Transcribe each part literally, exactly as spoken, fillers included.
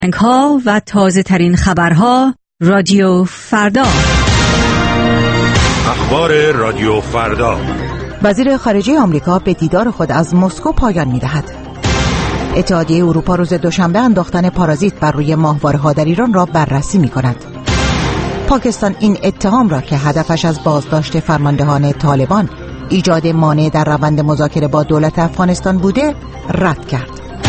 ها و تازه ترین خبرها رادیو فردا. اخبار رادیو فردا. وزیر خارجه آمریکا به دیدار خود از مسکو پایان می‌دهد. اتحادیه اروپا روز دوشنبه انداختن پارازیت بر روی ماهواره‌ها در ایران را بررسی می‌کند. پاکستان این اتهام را که هدفش از بازداشت فرماندهان طالبان ایجاد مانع در روند مذاکره با دولت افغانستان بوده رد کرد.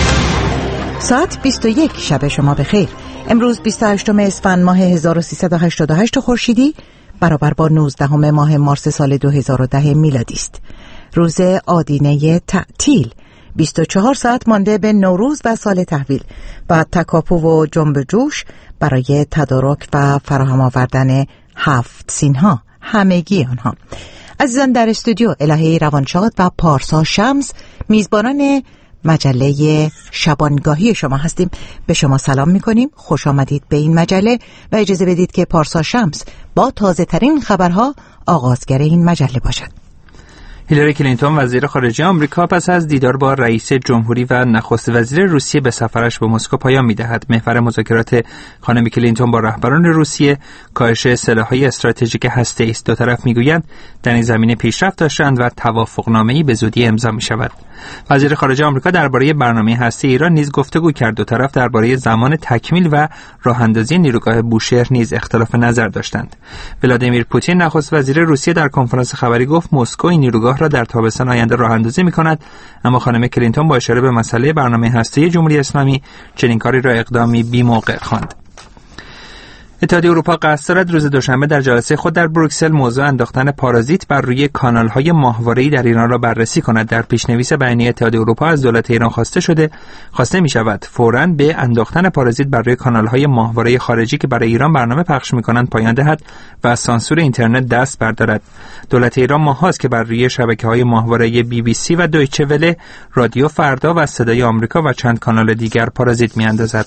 ساعت بیست و یک شب شما بخیر. امروز بیست و هشتم اسفند ماه هزار و سیصد و هشتاد و هشت خورشیدی برابر با نوزدهم ماه مارس سال دو هزار و ده میلادی است. روز آدینه تعطیل. بیست و چهار ساعت مانده به نوروز و سال تحویل و تکاپو و جنب جوش برای تدارک و فراهم آوردن هفت سینها همگی آنها. عزیزان در استودیو الهه روانشاد و پارسا شمس میزبانان مجله شبانگاهی شما هستیم. به شما سلام میکنیم، خوش آمدید به این مجله و اجازه بدید که پارسا شمس با تازه ترین خبرها آغازگر این مجله باشد. هیلاری کلینتون وزیر خارجه آمریکا پس از دیدار با رئیس جمهوری و نخست وزیر روسیه به سفرش به مسکو پایان می‌دهد. محور مذاکرات خانم کلینتون با رهبران روسیه کاهش سلاح‌های استراتژیک هسته‌ای است. دو طرف می‌گویند در این زمینه پیشرفت داشتند و توافقنامه‌ای به زودی امضا می‌شود. وزیر خارجه آمریکا درباره برنامه هسته ایران نیز گفتگو کرد. دو طرف درباره زمان تکمیل و راه‌اندازی نیروگاه بوشهر نیز اختلاف نظر داشتند. ولادیمیر پوتین نخست وزیر روسیه در کنفرانس خبری گفت مسکو این نیروگاه را در تابستان آینده راه‌اندازی می‌کند، اما خانم کلینتون با اشاره به مسئله برنامه هسته‌ای جمهوری اسلامی چنین کاری را اقدامی بی‌موقع خواند. اتحادیه اروپا قصد دارد روز دوشنبه در جلسه خود در بروکسل موضوع انداختن پارازیت بر روی کانال‌های ماهواره‌ای در ایران را بررسی کند. در پیشنویس بیانیه اتحادیه اروپا از دولت ایران خواسته شده خواسته می‌شود فوراً به انداختن پارازیت بر روی کانال‌های ماهواره خارجی که برای ایران برنامه پخش می‌کنند پایان دهد و از سانسور اینترنت دست بردارد. دولت ایران ماه‌هاست که بر روی شبکه‌های ماهواره بی بی سی و دویچه وله، رادیو فردا و صدای آمریکا و چند کانال دیگر پارازیت می‌اندازد.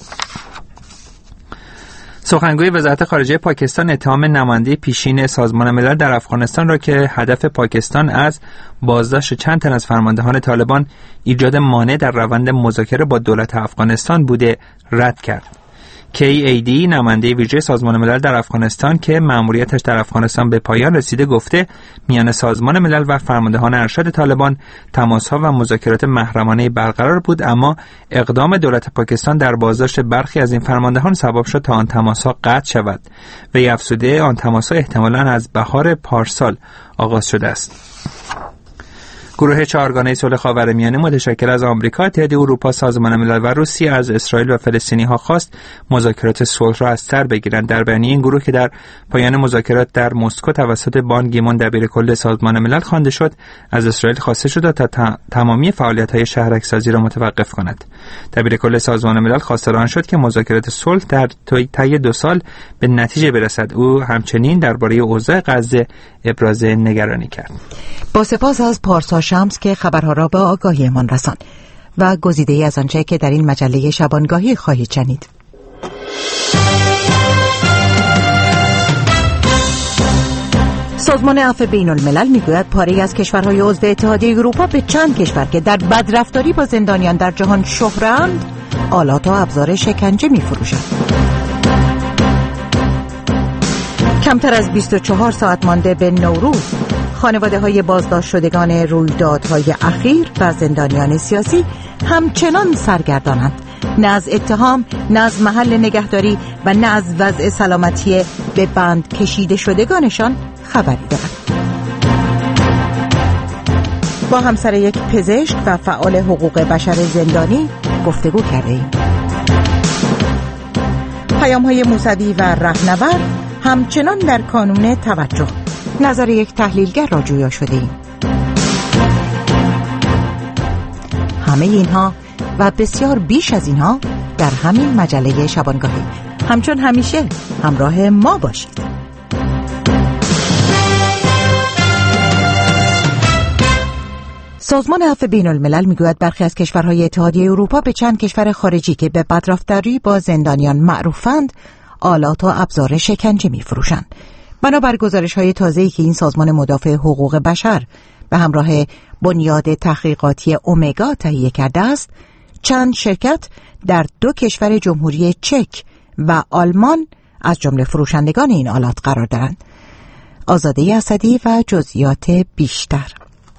سخنگوی وزارت خارجه پاکستان اتهام نماینده پیشین سازمان ملل در افغانستان را که هدف پاکستان از بازداشت چند تن از فرماندهان طالبان ایجاد مانع در روند مذاکره با دولت افغانستان بوده رد کرد. کی ای دی نماینده ویژه سازمان ملل در افغانستان که مأموریتش در افغانستان به پایان رسیده گفته میان سازمان ملل و فرماندهان ارشد طالبان تماس‌ها و مذاکرات محرمانه برقرار بود، اما اقدام دولت پاکستان در بازداشت برخی از این فرماندهان سبب شد تا آن تماس‌ها قطع شود. وی افزوده آن تماس‌ها احتمالاً از بهار پارسال آغاز شده است. گروه چهارگانه صلح خاورمیانه متشکل از آمریکا، اتحادیه اروپا، سازمان ملل و روسیه از اسرائیل و فلسطینی‌ها خواست مذاکرات صلح را از سر بگیرند. در بیانیه این گروه که در پایان مذاکرات در مسکو توسط بان کی مون دبیرکل سازمان ملل خوانده شد، از اسرائیل خواسته شد تا تمامی فعالیت‌های شهرک‌سازی را متوقف کند. دبیرکل سازمان ملل خواستار آن شد که مذاکرات صلح در طی دو سال به نتیجه برسد. او همچنین درباره اوضاع غزه ابراز نگرانی کرد. با سپاس از پارسا شمس که خبرها را به آگاهیمان رساند و گزیده‌ای از آنچه که در این مجله شبانگاهی خواهید شنید. سازمان عفو بین الملل میگوید پاره‌ای از کشورهای عضو اتحادیه اروپا به چند کشور که در بدرفتاری با زندانیان در جهان شهره‌اند آلات و ابزار شکنجه می‌فروشند. کمتر از بیست و چهار ساعت مانده به نوروز، خانواده‌های بازداشت شدگان رویدادهای اخیر و زندانیان سیاسی همچنان سرگردانند. نه از اتهام، نه از محل نگهداری و نه از وضع سلامتی به بند کشیده شدگانشان خبری دارند. با همسر یک پزشک و فعال حقوق بشر زندانی گفتگو کرده ایم. پیام‌های موسوی و رهنورد همچنان در کانون توجه. نظر یک تحلیلگر را جویا شده ایم. همه اینها و بسیار بیش از اینها در همین مجله شبانگاهی. همچون همیشه همراه ما باشید. سازمان عفو بین الملل میگوید برخی از کشورهای اتحادیه اروپا به چند کشور خارجی که به بدرفتاری با زندانیان معروفند آلات و ابزار شکنجه میفروشند. بنابر گزارش‌های تازه‌ای که این سازمان مدافع حقوق بشر به همراه بنیاد تحقیقاتی اومگا تهیه کرده است، چند شرکت در دو کشور جمهوری چک و آلمان از جمله فروشندگان این آلات قرار دارند. آزاده اسدی و جزئیات بیشتر.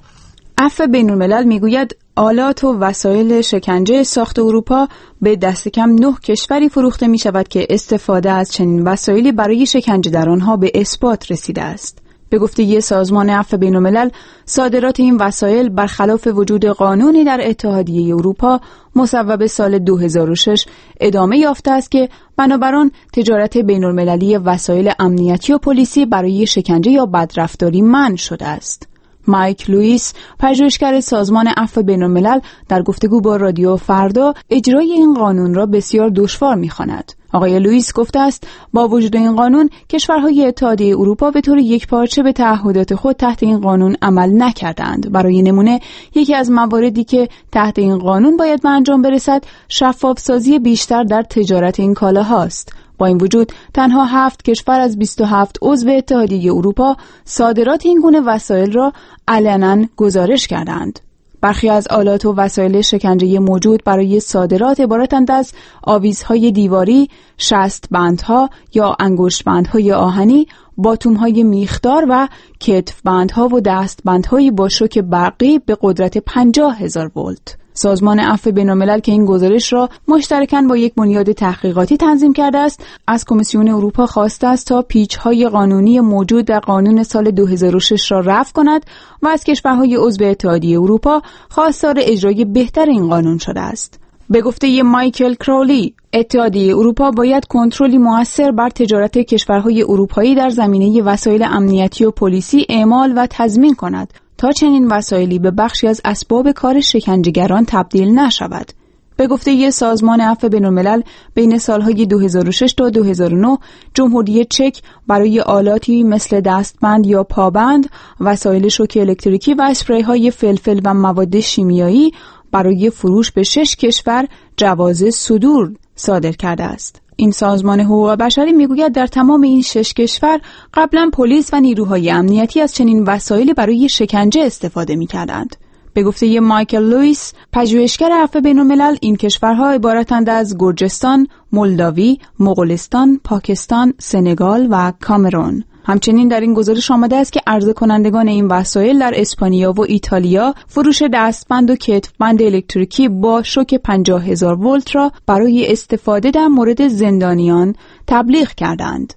عفو بین‌الملل میگوید آلات و وسایل شکنجه ساخت اروپا به دست کم نه کشوری فروخته می شود که استفاده از چنین وسایلی برای شکنجه در آنها به اثبات رسیده است. به گفته سازمان عفو بین‌الملل، صادرات این وسایل برخلاف وجود قانونی در اتحادیه اروپا مصوب سال دو هزار و شش ادامه یافته است که بنابر آن تجارت بین‌المللی وسایل امنیتی و پلیسی برای شکنجه یا بدرفتاری منع شده است. مایک لوئیس، پژوهشگر سازمان عفو بین‌الملل، در گفتگو با رادیو فردا اجرای این قانون را بسیار دشوار می‌خواند. آقای لوئیس گفته است با وجود این قانون کشورهای اتحادیه اروپا به طور یکپارچه به تعهدات خود تحت این قانون عمل نکردند. برای نمونه یکی از مواردی که تحت این قانون باید به انجام برسد شفاف‌سازی بیشتر در تجارت این کالاهاست. با این وجود تنها هفت کشور از بیست و هفت عضو اتحادیه اروپا صادرات این گونه وسایل را علنا گزارش کردند. برخی از آلات و وسایل شکنجه موجود برای صادرات عبارتند از آویزهای دیواری، شست بندها یا انگشت بندهای آهنی، باتومهای میخدار و کتف بندها و دست بندهای با شوک برقی به قدرت پنجاه هزار ولت. سازمان عفو بین‌الملل که این گزارش را مشترکاً با یک بنیاد تحقیقاتی تنظیم کرده است، از کمیسیون اروپا خواسته است تا پیچ‌های قانونی موجود در قانون سال دو هزار و شش را رفع کند و از کشورهای عضو اتحادیه اروپا خواستار اجرای بهتر این قانون شده است. به گفته مایکل کراولی، اتحادیه اروپا باید کنترلی مؤثر بر تجارت کشورهای اروپایی در زمینه وسایل امنیتی و پلیسی اعمال و تضمین کند تا چنین وسایلی به بخشی از اسباب کار شکنجهگران تبدیل نشود. به گفته سازمان عفو بین‌الملل بین سالهای دو هزار و شش تا دو هزار و نه جمهوری چک برای آلاتی مثل دستبند یا پابند، وسایل شوک الکتریکی و اسپری‌های فلفل و مواد شیمیایی برای فروش به شش کشور جواز صدور صادر کرده است. این سازمان حقوق بشری میگوید در تمام این شش کشور قبلا پلیس و نیروهای امنیتی از چنین وسایلی برای شکنجه استفاده می‌کردند. به گفته مایکل لوئیس، پژوهشگر عفو بین‌الملل، این کشورها عبارتند از گرجستان، مولداوی، مغولستان، پاکستان، سنگال و کامرون. همچنین در این گزارش آمده است که عرضه کنندگان این وسایل در اسپانیا و ایتالیا فروش دستبند و کتفبند الکتریکی با شوک پنجاه هزار ولت را برای استفاده در مورد زندانیان تبلیغ کردند.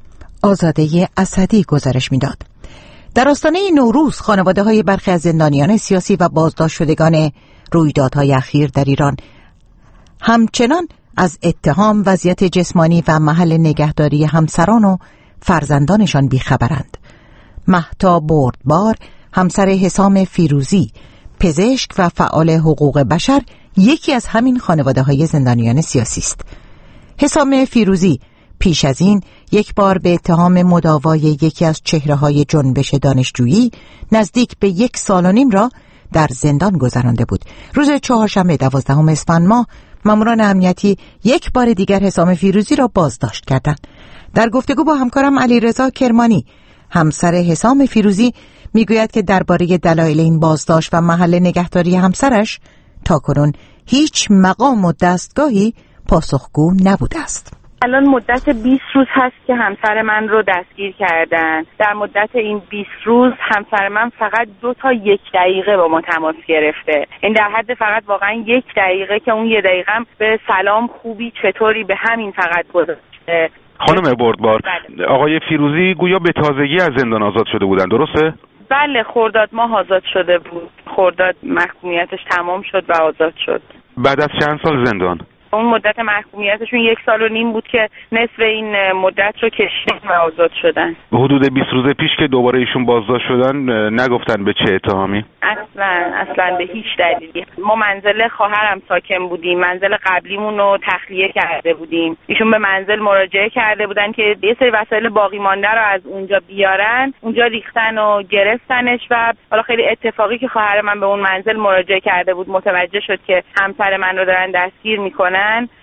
آزاده اسدی گزارش می‌داد. در آستانه نوروز خانواده‌های برخی از زندانیان سیاسی و بازداشت شدگان رویدادهای اخیر در ایران همچنان از اتهام وضعیت جسمانی و محل نگهداری همسران و فرزندانشان بیخبرند. مهتاب بردبار، همسر حسام فیروزی، پزشک و فعال حقوق بشر، یکی از همین خانواده‌های زندانیان سیاسی است. حسام فیروزی پیش از این یک بار به اتهام مداوای یکی از چهره‌های جنبش دانشجویی نزدیک به یک سال و نیم را در زندان گذرانده بود. روز چهارشنبه دوازدهم اسفند ماه ماموران امنیتی یک بار دیگر حسام فیروزی را بازداشت کردند. در گفتگو با همکارم علیرضا کرمانی، همسر حسام فیروزی، میگوید که درباره دلایل این بازداشت و محل نگهداری همسرش تاکنون هیچ مقام و دستگاهی پاسخگو نبوده است. الان مدت بیست روز هست که همسر من رو دستگیر کردن. در مدت این بیست روز همسر من فقط دو تا یک دقیقه با ما تماس گرفته. این در حد فقط واقعا یک دقیقه که اون یک دقیقه هم به سلام خوبی چطوری به همین فقط گذاشته. خانم بردبار، آقای فیروزی گویا به تازگی از زندان آزاد شده بودن، درسته؟ بله، خرداد ماه آزاد شده بود. خرداد محکومیتش تمام شد و آزاد شد. بعد از چند سال زندان؟ اون مدت محکومیتشون یک سال و نیم بود که نصف این مدت رو کشیدن و آزاد شدن. حدود بیست روز پیش که دوباره ایشون بازداشت شدن نگفتن به چه اتهامی؟ اصلا اصلا به هیچ دلیلی. ما منزل خواهرم ساکن بودیم، منزل قبلیمون رو تخلیه کرده بودیم. ایشون به منزل مراجعه کرده بودن که یه سری وسایل باقی مانده رو از اونجا بیارن، اونجا ریختن و گرفتنش و حالا خیلی اتفاقی که خواهر من به اون منزل مراجعه کرده بود متوجه شد که همسر من رو دارن دستگیر میکنن.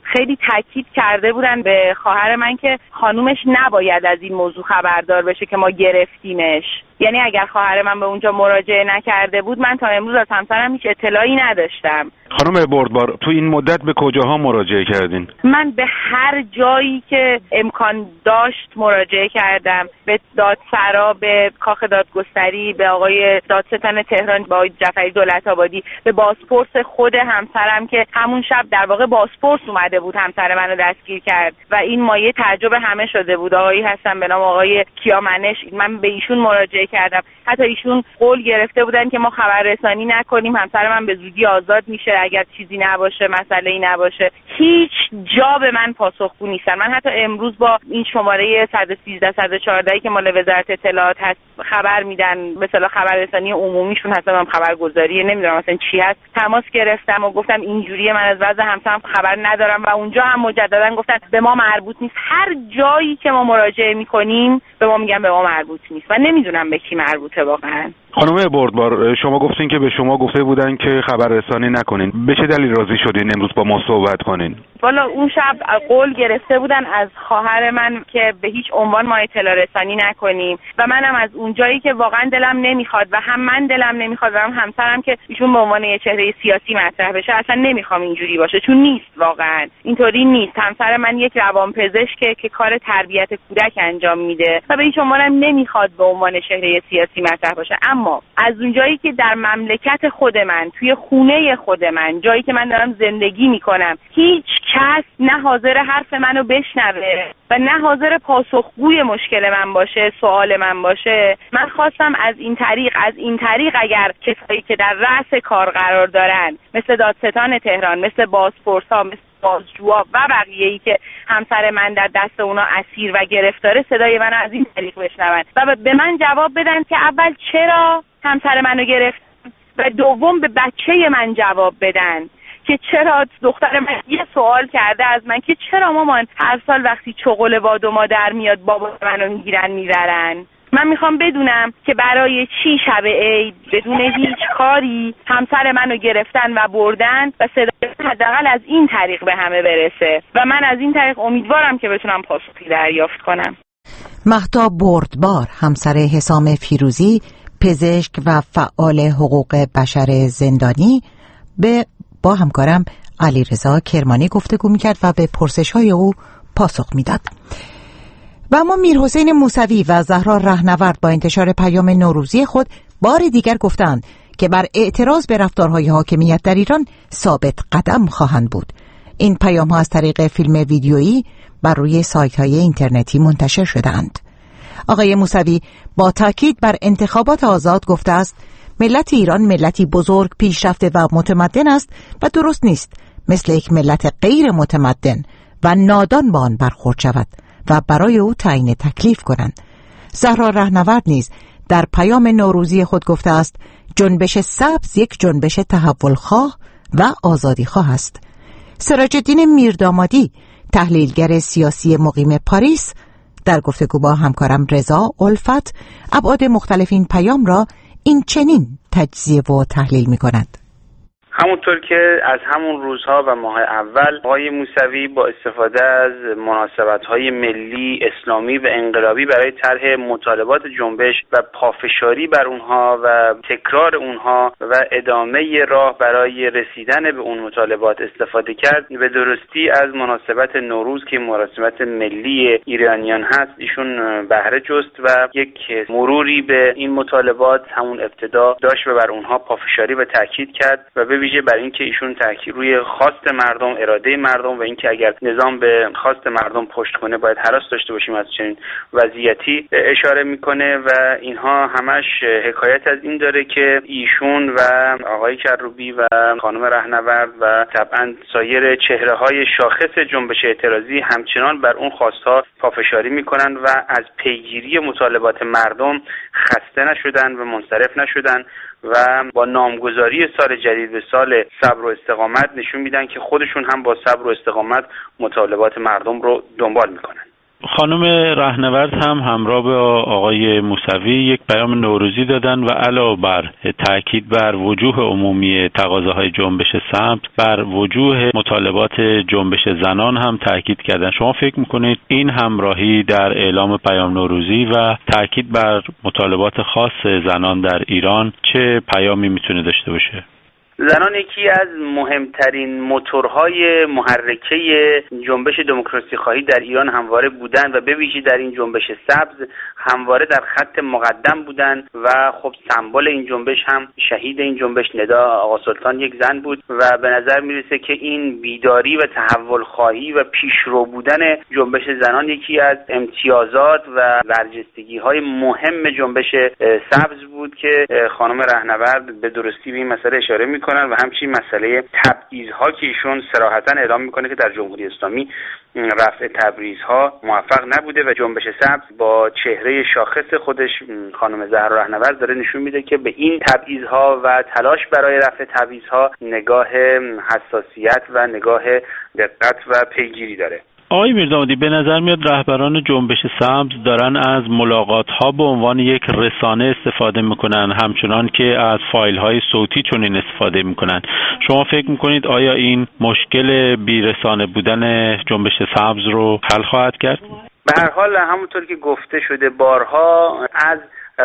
خیلی تاکید کرده بودن به خواهر من که خانومش نباید از این موضوع خبردار بشه که ما گرفتیمش. یعنی اگر خواهر من به اونجا مراجعه نکرده بود من تا امروز از همسرم هیچ اطلاعی نداشتم. خانم بردبار، تو این مدت به کجاها مراجعه کردین؟ من به هر جایی که امکان داشت مراجعه کردم، به دادسرا، به کاخ دادگستری، به آقای دادستان تهران، به آقای جعفری دولت‌آبادی، به بازپرس خود همسرم که همون شب در واقع بازپرس اومده بود همسر منو دستگیر کرد و این مایه تعجب همه شده بود. آقایی هستن به نام آقای کیامنش، من به ایشون مراجعه کردم. حتی ایشون قول گرفته بودن که ما خبررسانی نکنیم، همسر من به زودی آزاد میشه اگر چیزی نباشه، مسئله‌ای نباشه. هیچ جا به من پاسخگو نیستن. من حتی امروز با این شماره صد و سیزده صد و چهارده که مال وزارت اطلاعات هست خبر میدن، مثلا خبررسانی عمومیشون هست، من خبرگزاری نمیدونم مثلا چی هست، تماس گرفتم و گفتم اینجوریه، من از وضع همسرم خبر ندارم و اونجا هم مجددا گفتن به ما مربوط نیست. هر جایی که ما مراجعه میکنیم به ما میگن به ما مربوط نیست و نمیدونم به کی مربوطه واقعا. خانم بردبار، شما گفتین که به شما گفته بودن که خبررسانی نکنین. به چه دلیل راضی شدین امروز با ما صحبت کنین؟ والا اون شب قول گرفته بودن از خواهر من که به هیچ عنوان ما اطلاع رسانی نکنیم و منم از اونجایی که واقعا دلم نمیخواد و هم من دلم نمیخواد و هم همسرم که ایشون به عنوان یه چهره سیاسی مطرح بشه، اصلا نمیخوام اینجوری باشه، چون نیست، واقعا اینطوری نیست. همسر من یک روانپزشکه که کار تربیت کودک انجام میده و به هیچ عنوانم نمیخواد به عنوان چهره سیاسی مطرح باشه. اما از اونجایی که در مملکت خود من، توی خونه خود من، جایی که من دارم زندگی میکنم، هیچ کس نه حاضر حرف منو بشنوه و نه حاضر پاسخگوی مشکل من باشه، سوال من باشه، من خواستم از این طریق از این طریق اگر کسایی که در رأس کار قرار دارن مثل دادستان تهران، مثل بازپرسا، مثل بازجوها و بقیه‌ای که همسر من در دست اونا اسیر و گرفتاره، صدای منو از این طریق بشنون و به من جواب بدن که اول چرا همسر منو گرفت و دوم به بچه من جواب بدن که چرا دختر من یه سوال کرده از من که چرا مامان هر سال وقتی چغل باد و مادر میاد بابا منو میگیرن میبرن. من میخوام بدونم که برای چی شب عید بدون هیچ کاری همسر منو گرفتن و بردن و صدای حداقل از این طریق به همه برسه و من از این طریق امیدوارم که بتونم پاسخی دریافت کنم. مهتاب بردبار، همسر حسام فیروزی، پزشک و فعال حقوق بشر زندانی، به با همکارم علیرضا کرمانی گفتگو میکرد و به پرسش‌های او پاسخ میداد. و اما میرحسین موسوی و زهرا رهنورد با انتشار پیام نوروزی خود بار دیگر گفتند که بر اعتراض به رفتارهای حاکمیت در ایران ثابت قدم خواهند بود. این پیام ها از طریق فیلم ویدیویی بر روی سایت های اینترنتی منتشر شدند. آقای موسوی با تاکید بر انتخابات آزاد گفته است ملت ایران ملتی بزرگ، پیشرفته و متمدن است و درست نیست مثل یک ملت غیر متمدن و نادان با آن برخورد شود و برای او تعیین تکلیف کنند. زهرا رهنورد نیز در پیام نوروزی خود گفته است جنبش سبز یک جنبش تحولخواه و آزادیخواه است. سراج‌الدین میردامادی، تحلیلگر سیاسی مقیم پاریس، در گفتگو با همکارم رضا الفت ابعاد مختلف این پیام را این چنین تجزیه و تحلیل می کند. همونطور که از همون روزها و ماه اول آقای موسوی با استفاده از مناسبت‌های ملی، اسلامی و انقلابی برای طرح مطالبات جنبش و پافشاری بر اونها و تکرار اونها و ادامه راه برای رسیدن به اون مطالبات استفاده کرد. به درستی از مناسبت نوروز که مناسبت ملی ایرانیان هست ایشون بهره جست و یک مروری به این مطالبات همون ابتدا داشت و بر اونها پافشاری و تاکید کرد و به ویژه برای اینکه ایشون تاکید روی خواست مردم، اراده مردم و اینکه اگر نظام به خواست مردم پشت کنه باید هراس داشته باشیم از چنین وضعیتی اشاره میکنه و اینها همش حکایت از این داره که ایشون و آقای کروبی و خانم رهنورد و طبعا سایر چهره‌های شاخص جنبش اعتراضی همچنان بر اون خواستها پافشاری میکنن و از پیگیری مطالبات مردم خسته نشدن و منصرف نشدن و با نامگذاری سال جدید به سال صبر و استقامت نشون میدن که خودشون هم با صبر و استقامت مطالبات مردم رو دنبال میکنن. خانم رهنورد هم همراه با آقای موسوی یک پیام نوروزی دادن و علاوه بر تاکید بر وجوه عمومی تقاضاهای جنبش سبز، بر وجوه مطالبات جنبش زنان هم تاکید کردن. شما فکر میکنید این همراهی در اعلام پیام نوروزی و تاکید بر مطالبات خاص زنان در ایران چه پیامی میتونه داشته باشه؟ زنان یکی از مهمترین موتورهای محرکه جنبش دموکراسی خواهی در ایران همواره بودند و به ویژه در این جنبش سبز همواره در خط مقدم بودند و خب سمبل این جنبش هم شهید این جنبش ندا آقا سلطان یک زن بود و به نظر میرسه که این بیداری و تحول خواهی و پیشرو بودن جنبش زنان یکی از امتیازات و برجستگی های مهم جنبش سبز بود که خانم رهنورد به درستی به این مسئله اشاره میکنه و همچنین مسئله تبعیض‌ها که ایشون صراحتاً اعلام میکنه که در جمهوری اسلامی رفع تبعیض‌ها موفق نبوده و جنبش سبز با چهره شاخص خودش خانم زهرا رهنورد داره نشون میده که به این تبعیض‌ها و تلاش برای رفع تبعیض‌ها نگاه حساسیت و نگاه دقت و پیگیری داره. آقای میردامادی، به نظر میاد رهبران جنبش سبز دارن از ملاقات‌ها به عنوان یک رسانه استفاده میکنن، همچنان که از فایل‌های صوتی چنین استفاده میکنن. شما فکر میکنید آیا این مشکل بی‌رسانه بودن جنبش سبز رو حل خواهد کرد؟ به هر حال همونطور که گفته شده بارها از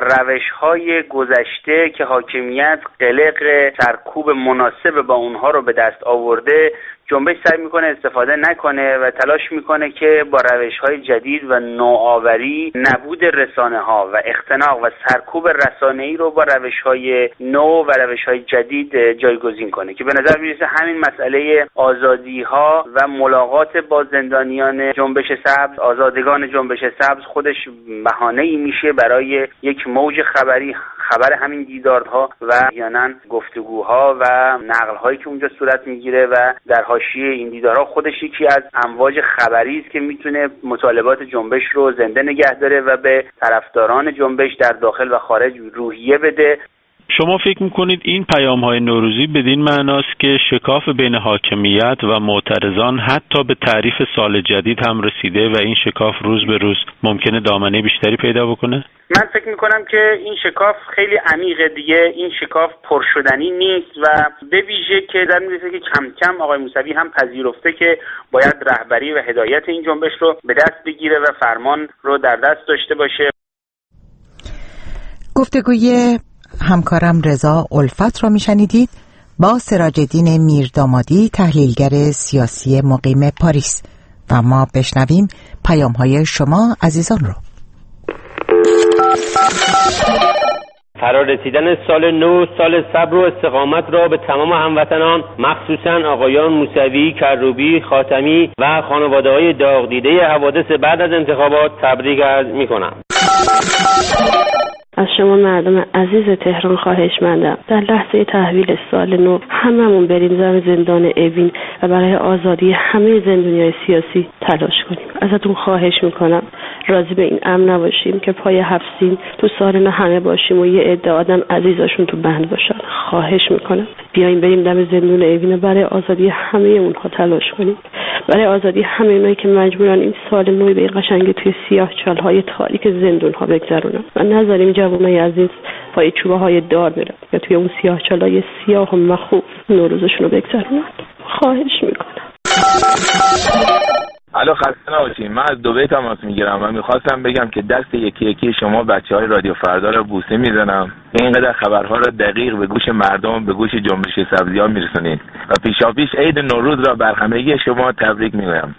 روش‌های گذشته که حاکمیت قلق سرکوب مناسب با اونها رو به دست آورده، جنبش سعی میکنه استفاده نکنه و تلاش میکنه که با روش‌های جدید و نوآوری نبود رسانه‌ها و اختناق و سرکوب رسانه‌ای رو با روش‌های نو و روش‌های جدید جایگزین کنه که به نظر میرسه همین مسئله آزادی‌ها و ملاقات با زندانیان جنبش سبز، آزادگان جنبش سبز خودش بهانه‌ای میشه برای یک موج خبری، خبر همین دیدارها و احیانا گفتگوها و نقل‌هایی که اونجا صورت میگیره و در حاشیه این دیدارها خودش یکی از امواج خبری است که میتونه مطالبات جنبش رو زنده نگه داره و به طرفداران جنبش در داخل و خارج روحیه بده. شما فکر میکنید این پیام‌های نوروزی بدین معناست که شکاف بین حاکمیت و معترضان حتی به تعریف سال جدید هم رسیده و این شکاف روز به روز ممکنه دامنه بیشتری پیدا بکنه؟ من فکر میکنم که این شکاف خیلی عمیقه دیگه، این شکاف پرشدنی نیست و به ویژه که در میرسه که کم کم آقای موسوی هم پذیرفته که باید رهبری و هدایت این جنبش رو به دست بگیره و فرمان رو در دست داشته باشه. گفتگوی همکارم رضا الفت را میشنیدید با سراج‌الدین میردامادی، تحلیلگر سیاسی مقیم پاریس، و ما بشنویم پیام‌های شما عزیزان رو. فرا رسیدن سال نو، سال صبر و استقامت را به تمام هموطنان، مخصوصاً آقایان موسوی، کروبی، خاتمی و خانواده‌های داغ دیده حوادث بعد از انتخابات تبریک عرض می‌کنم. از شما مردم عزیز تهران خواهشمندم در لحظه تحویل سال نو هممون بریم دم زندان اوین و برای آزادی همه زندانیای سیاسی تلاش کنیم. ازتون خواهش میکنم راضی به این امر نباشیم که پای حبسین تو سال نو همه باشیم و یه عده آدم عزیزاشون تو بند باشن. خواهش میکنم بیایم بریم دم زندان اوین و برای آزادی همه اونها تلاش کنیم، برای آزادی همه اونایی که مجبورن این سال نو به این قشنگی توی سیاه‌چال‌های تاریک زندان‌ها بگذرونن و نذاریم جوانای عزیز پای چوبه های دار برن یا توی اون سیاه‌چالای سیاه و مخوف نوروزشون رو بگذرونن. خواهش میکنم. الو، خسته نباشین. من از دبی تماس میگیرم و میخواستم بگم که دست یکی یکی شما بچه های رادیو فردا رو بوسه میزنم. اینقدر خبرها رو دقیق به گوش مردم، به گوش جنبش سبزی‌ها میرسونید و پیشاپیش عید نوروز را بر همگی شما تبریک میگویم.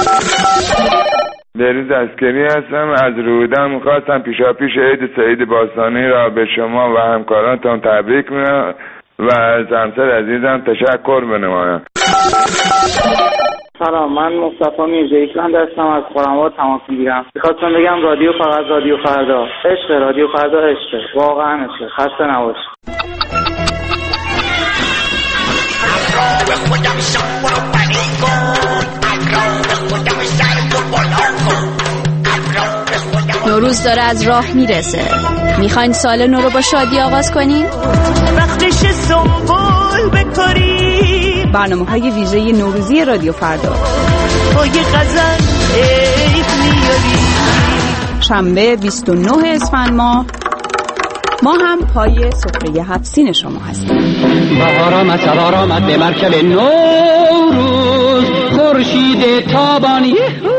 بروز اسکری هستم از رودا. میخواستم پیشاپیش عید سعید باستانی را به شما و همکارانتان تبریک میگم و از همسر عزیزم تشکر بنمایم. سلام، من مصطفی میرزاییکلند هستم، از خرم‌آباد تماس میگیرم. میخواستم بگم رادیو فقط رادیو فردا عشق، رادیو فردا عشق، واقعا عشق. خسته نباش. نوروز داره از راه میرسه. میخواین سال نو رو با شادی آغاز کنیم؟ وقتش سنبول بکاریم. برنامه‌های ویژه نوروزی رادیو فردا با یه غزل عید میاری. شنبه بیست و نه اسفند ماه ما هم پای سفره هفت سین شما هستیم. بهار آمد سوار آمد به مرکب نوروز خورشید تابانی.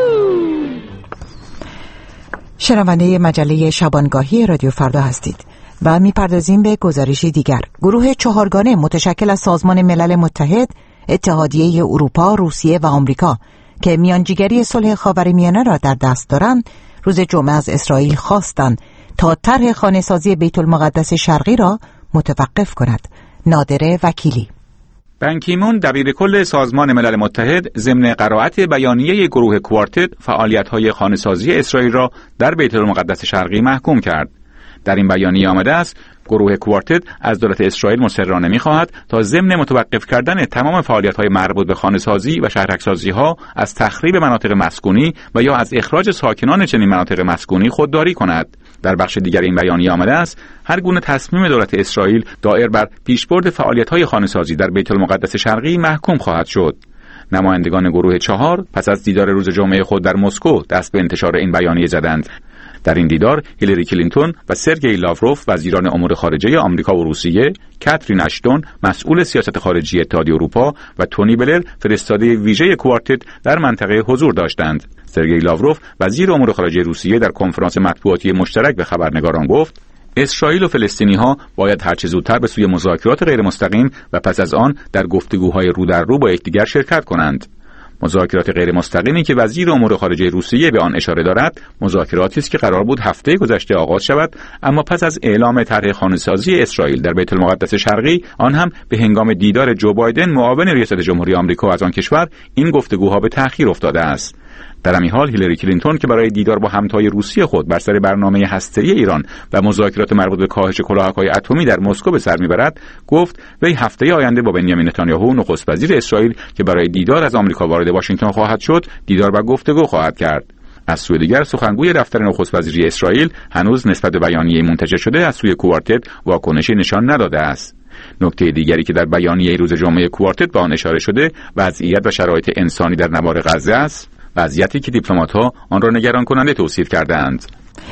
شنونده مجله شبانگاهی رادیو فردا هستید و میپردازیم به گزارشی دیگر. گروه چهارگانه متشکل از سازمان ملل متحد، اتحادیه اروپا، روسیه و آمریکا که میانجیگری صلح خاورمیانه را در دست دارند، روز جمعه از اسرائیل خواستند تا طرح خانه‌سازی بیت المقدس شرقی را متوقف کند. نادره وکیلی. بن کی مون دبیر کل سازمان ملل متحد ضمن قرائت بیانیه گروه کوارتت فعالیت‌های خانه‌سازی اسرائیل را در بیت المقدس شرقی محکوم کرد. در این بیانیه آمده است گروه کوارتت از دولت اسرائیل مصرانه می‌خواهد تا ضمن متوقف کردن تمام فعالیت‌های مربوط به خانه‌سازی و شهرک‌سازی‌ها از تخریب مناطق مسکونی و یا از اخراج ساکنان چنین مناطق مسکونی خودداری کند. در بخش دیگر این بیانیه آمده است هر گونه تصمیم دولت اسرائیل دائر بر پیشبرد فعالیت‌های خانه‌سازی در بیت المقدس شرقی محکوم خواهد شد. نمایندگان گروه چهار پس از دیدار روز جمعه خود در مسکو دست به انتشار این بیانیه زدند. در این دیدار هیلاری کلینتون و سرگئی لاوروف وزیران امور خارجه آمریکا و روسیه، کاترین اشتون مسئول سیاست خارجی اتحادیه اروپا و تونی بلر فرستاده ویژه کوارتت در منطقه حضور داشتند. سرگئی لاوروف وزیر امور خارجه روسیه در کنفرانس مطبوعاتی مشترک به خبرنگاران گفت: اسرائیل و فلسطینی‌ها باید هرچه زودتر به سوی مذاکرات غیر مستقیم و پس از آن در گفتگوهای رو در رو با یکدیگر شرکت کنند. مذاکرات غیر مستقیمی که وزیر امور خارجه روسیه به آن اشاره دارد، مذاکراتی است که قرار بود هفته گذشته آغاز شود، اما پس از اعلام طرح خانه‌سازی اسرائیل در بیت المقدس شرقی، آن هم به هنگام دیدار جو بایدن معاون ریاست جمهوری آمریکا از آن کشور، این گفتگوها به تأخیر افتاده است. در همین حال هیلاری کلینتون که برای دیدار با همتای روسی خود بر سر برنامه هسته‌ای ایران و مذاکرات مربوط به کاهش کلاهک‌های اتمی در مسکو به سر میبرد، گفت وی هفته آینده با بنیامین نتانیاهو نخست وزیر اسرائیل که برای دیدار از آمریکا وارد واشنگتن خواهد شد، دیدار و گفتگو خواهد کرد. از سوی دیگر سخنگوی دفتر نخست وزیری اسرائیل هنوز نسبت به بیانیه منتشر شده از سوی کوارتت واکنشی نشان نداده است. نکته دیگری که در بیانیه روز جمعه کوارتت به آن اشاره شده، وضعیت و شرایط انسانی در نوار غزه است، وضعیتی که دیپلمات‌ها آن را نگران کننده توصیف کردند.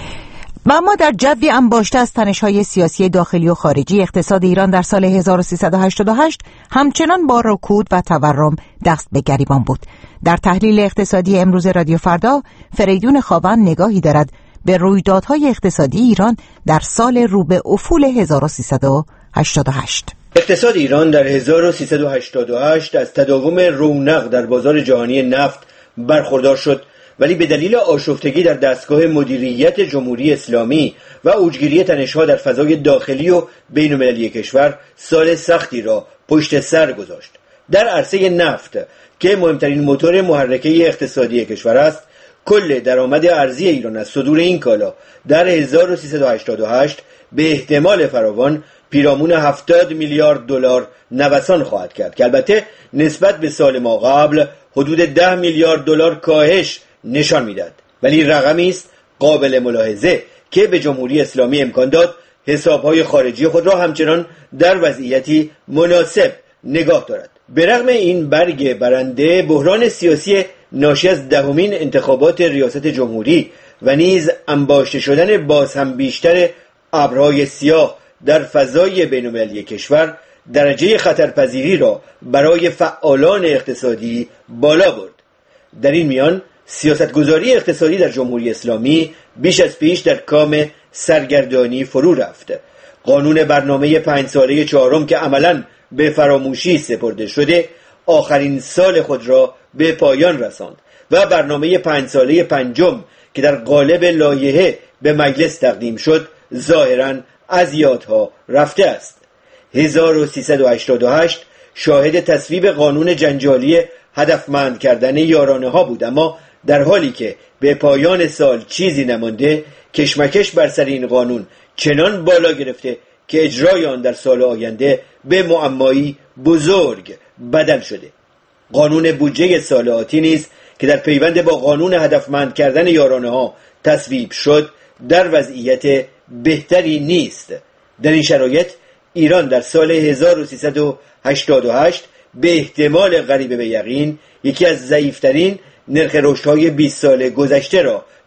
و اما در جوی انباشته از تنش‌های سیاسی داخلی و خارجی، اقتصاد ایران در سال هزار و سیصد و هشتاد و هشت همچنان با رکود و تورم دست به گریبان بود. در تحلیل اقتصادی امروز رادیو فردا، فریدون خاوند نگاهی دارد به رویدادهای اقتصادی ایران در سال رو به افول هزار و سیصد و هشتاد و هشت. اقتصاد ایران در هزار و سیصد و هشتاد و هشت از تداوم رونق در بازار جهانی نفت برخوردار شد، ولی به دلیل آشفتگی در دستگاه مدیریت جمهوری اسلامی و اوجگیری تنش‌ها در فضای داخلی و بین‌المللی کشور سال سختی را پشت سر گذاشت. در عرصه نفت که مهمترین موتور محرکه اقتصادی کشور است، کل درآمد ارزی ایران از صدور این کالا در هزار و سیصد و هشتاد و هشت به احتمال فراوان پیرامون هفتاد میلیارد دلار نوسان خواهد کرد که البته نسبت به سال ما قبل حدود ده میلیارد دلار کاهش نشان میداد، ولی رقمی است قابل ملاحظه که به جمهوری اسلامی امکان داد حسابهای خارجی خود را همچنان در وضعیتی مناسب نگاه دارد. به رغم این برگ برنده، بحران سیاسی ناشی از دهمین انتخابات ریاست جمهوری و نیز انباشته شدن باز هم بیشتر ابرهای سیاه در فضای بین‌المللی کشور درجه خطرپذیری را برای فعالان اقتصادی بالا برد. در این میان سیاستگذاری اقتصادی در جمهوری اسلامی بیش از پیش در کام سرگردانی فرو رفت. قانون برنامه پنج ساله چهارم که عملاً به فراموشی سپرده شده، آخرین سال خود را به پایان رساند و برنامه پنج ساله پنجم که در قالب لایحه به مجلس تقدیم شد، ظاهراً از یادها رفته است. هزار و سیصد و هشتاد و هشت شاهد تصویب قانون جنجالی هدفمند کردن یارانه ها بود، اما در حالی که به پایان سال چیزی نمانده، کشمکش بر سر این قانون چنان بالا گرفته که اجرای آن در سال آینده به معمایی بزرگ بدل شده. قانون بودجه سال آتی نیز که در پیوند با قانون هدفمند کردن یارانه ها تصویب شد، در وضعیت بهتری نیست. در این شرایط ایران در سال هزار و سیصد و هشتاد و هشت به احتمال قریب به یقین یکی از ضعیفترین نرخ رشدهای بیست سال گذشته را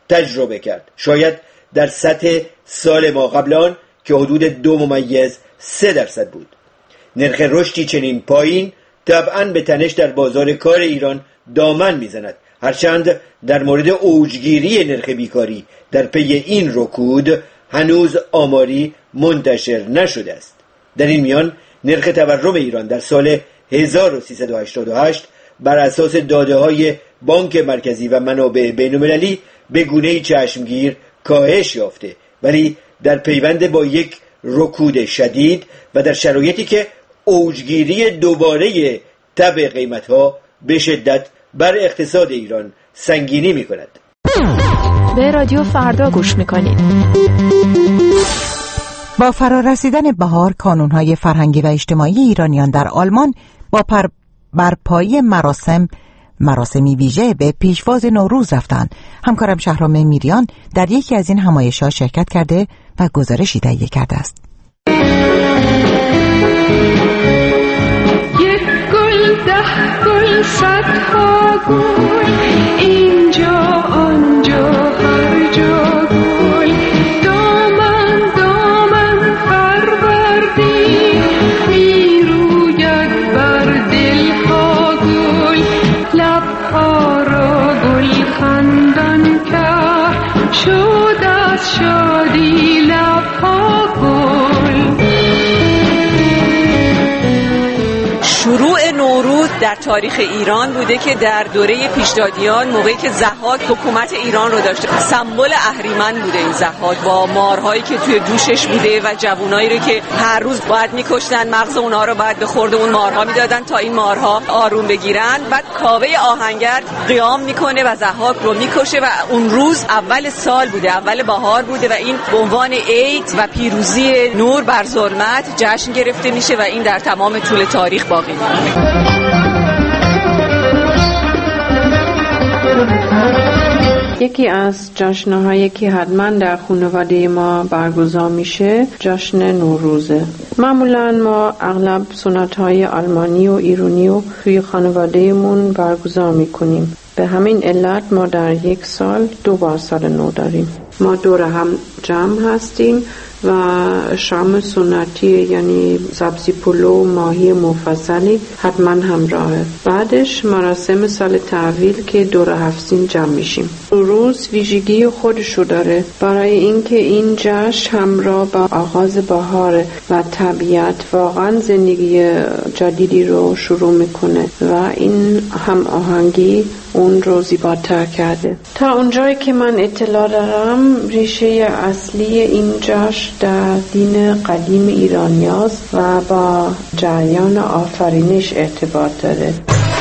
تجربه کرد. شاید در سطح سال ما قبل آن که حدود دو ممیز سه درصد بود. نرخ رشدی چنین پایین طبعاً به تنش در بازار کار ایران دامن میزند، هرچند در مورد اوجگیری نرخ بیکاری در پی این رکود هنوز آماری منتشر نشده است. در این میان نرخ تورم ایران در سال هزار و سیصد و هشتاد و هشت بر اساس داده‌های بانک مرکزی و منابع بین‌المللی به گونه‌ای چشمگیر کاهش یافته، ولی در پیوند با یک رکود شدید و در شرایطی که اوجگیری دوباره تب قیمت‌ها به شدت بر اقتصاد ایران سنگینی می‌کند. به رادیو فردا گوش می‌کنید. با فرارسیدن بهار کانون‌های فرهنگی و اجتماعی ایرانیان در آلمان با پر برپایی مراسم مراسمی ویژه به پیشواز نوروز رفتند. همکارم شهرام میریان در یکی از این همایش‌ها شرکت کرده و گزارشی تهیه کرده است. یک گل ده گل صدها گل اینجا آنجا هر جا گل دامن دامن پروردی میروید بر دلها گل لبها را گل خندان کرد شد از شادی لبها گل. شروع نوروز در تاریخ ایران بوده که در دوره پیشدادیان موقعی که ضحاک حکومت ایران رو داشته، سمبل اهریمن بوده این ضحاک با مارهایی که توی دوشش بوده و جوانایی رو که هر روز باید میکشتن، مغز اونها رو باید به خورد اون مارها میدادن تا این مارها آروم بگیرن. بعد کاوه آهنگر قیام میکنه و ضحاک رو میکشه و اون روز اول سال بوده، اول بهار بوده و این به عنوان عید و پیروزی نور بر ظلمت جشن گرفته میشه و این در تمام طول تاریخ باقی میمونه. یکی از جشن‌هایی که حتما در خانواده ما برگزار میشه جشن نوروزه. معمولا ما اغلب سنت‌های آلمانی و ایرانی رو توی خانوادهمون برگزار میکنیم. به همین علت ما در یک سال دو بار سال نو داریم. ما دور هم جمع هستیم و شام سنتی یعنی سبزی پلو ماهی مفصلی حتما همراهه. بعدش مراسم سال تحویل که دور هفتین جمع میشیم. روز ویژگی خودشو داره برای اینکه این جشن همراه با آغاز بهاره و طبیعت واقعا زندگی جدیدی رو شروع میکنه و این هم آهنگی اون رو زیباتر کرده. تا اونجایی که من اطلاع دارم ریشه اصلی این جشن در دین قدیم ایرانیاست و با جریان آفرینش ارتباط داره.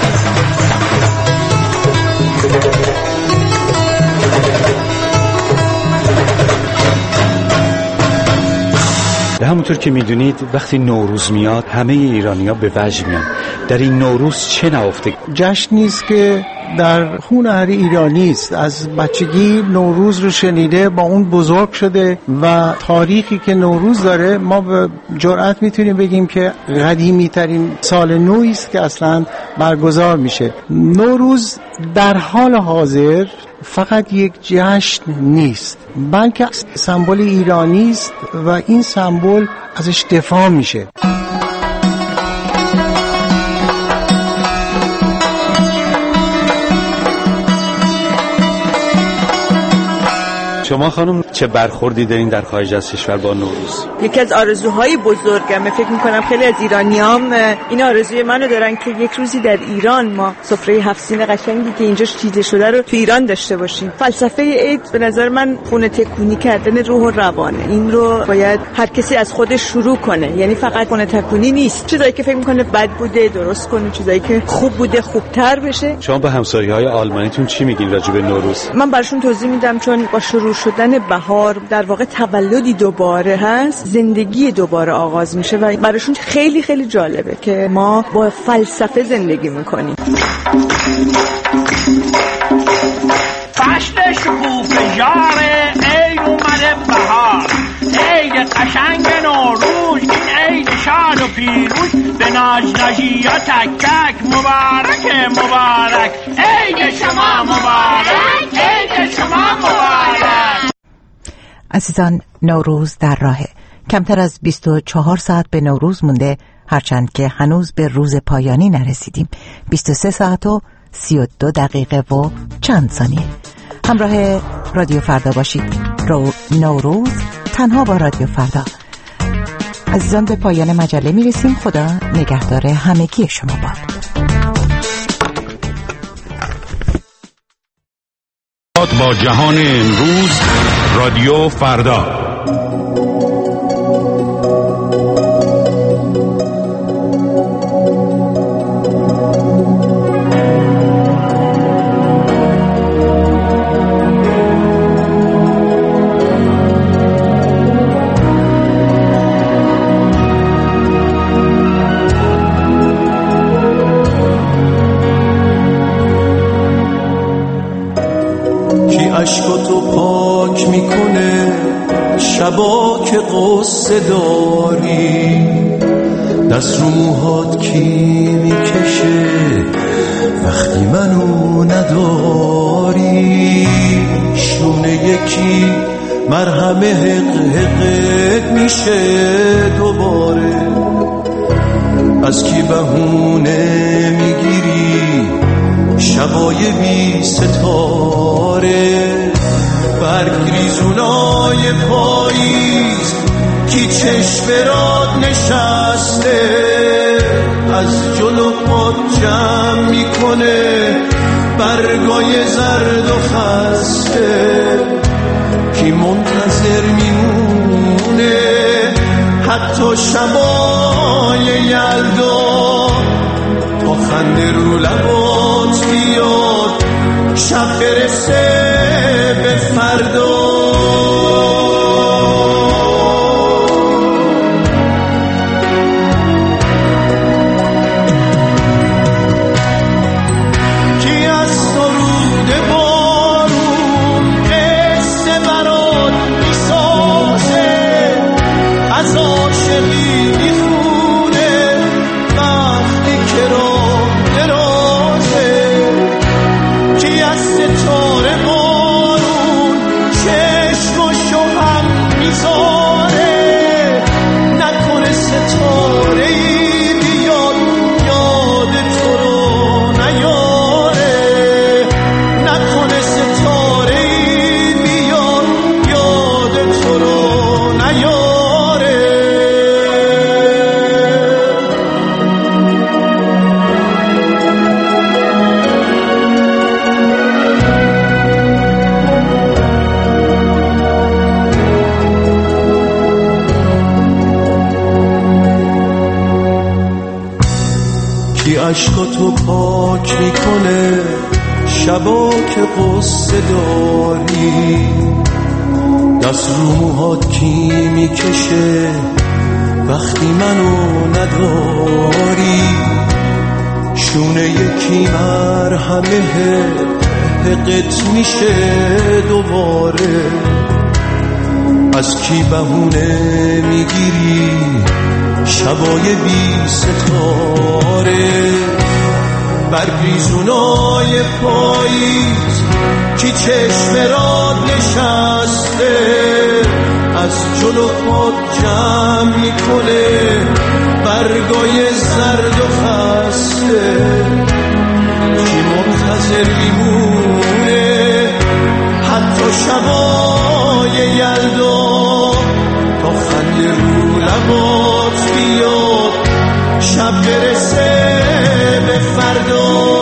همونطور که میدونید وقتی نوروز میاد همه ایرانی‌ها به وجد میان. در این نوروز چه نهفته؟ جشنی است که در خون هر ایرانی است. از بچگی نوروز رو شنیده، با اون بزرگ شده و تاریخی که نوروز داره ما به جرئت میتونیم بگیم که قدیمی ترین سال نویی است که اصلا برگزار میشه. نوروز در حال حاضر فقط یک جشن نیست بلکه سمبل ایرانی است و این سمبل ازش دفاع میشه. شما خانم چه برخوردی دارین در خارج از کشور با نوروز؟ یکی از آرزوهای بزرگمه. فکر میکنم خیلی از ایرانیام این آرزوی منو دارن که یک روزی در ایران ما سفره هفت سین قشنگی که اینجا چیده شده رو تو ایران داشته باشیم. فلسفه عید به نظر من خونه تکونی کردن روح و روانه. این رو باید هر کسی از خودش شروع کنه، یعنی فقط خونه تکونی نیست. چیزایی که فکر میکنه بد بوده درست کنه، چیزایی که خوب بوده خوبتر بشه. شما به همسایه‌های آلمانیتون چی میگین راجع به نوروز؟ من براشون توضیح میدم چون با شروع شدن بهار در واقع تولدی دوباره هست، زندگی دوباره آغاز میشه و براشون خیلی خیلی جالبه که ما با فلسفه زندگی میکنیم. فشت شکوفه ژاره عید اومده بهار، عید قشنگ نوروز، این عید شاد و پیروز، به ناج ناجی ها تک تک مبارک مبارک، عید شما مبارک، عید شما مبارک. عزیزان، نوروز در راهه. کمتر از بیست و چهار ساعت به نوروز مونده، هرچند که هنوز به روز پایانی نرسیدیم. بیست و سه ساعت و سی و دو دقیقه و چند ثانیه. همراه رادیو فردا باشید. رو نوروز تنها با رادیو فردا. عزیزان، به پایان مجله میرسیم. خدا نگهدار همگی شما باد. با جهان امروز، رادیو فردا. عشقاتو پاک میکنه شبا که قصه داری، دست رو موهات کی میکشه وقتی منو نداری، شونه یکی مرهم حق حقت میشه دوباره، از کی بهونه میگیری شبای بی ستاره، برگریزونای پاییز کی چشم راد نشسته، از جلو پات جمع میکنه برگای زرد و خسته، کی منتظر میمونه حتی شبای یلدا، تا خنده رو لبات بیاد شب برسه به فردا. کی از سرود بارون قصه برات میسازه، از عاشقی میخونه وقتی که راه درازه، کی از ستاره بارون چشمشو هم میذاره، نکنه ستاره ای بیاد یاد تو رو نیاره، نکنه ستاره ای بیاد یاد تو رو نیاره. کی عشقاتو پاک میکنه شبا که قصه داری، دست رو موهات کی میکشه وقتی منو نداری، شونه یکی مرهمه حقت میشه دوباره، از کی بهونه میگیری شبای بی ستاره، برگریزونای پاییز کی چشم راد نشسته، از جلو پات جمع میکنه برگای زرد و خسته، کی منتظر میمونه حتی شبای یلدا، تا خنده رو لبات بیاد شب برسه به فردا.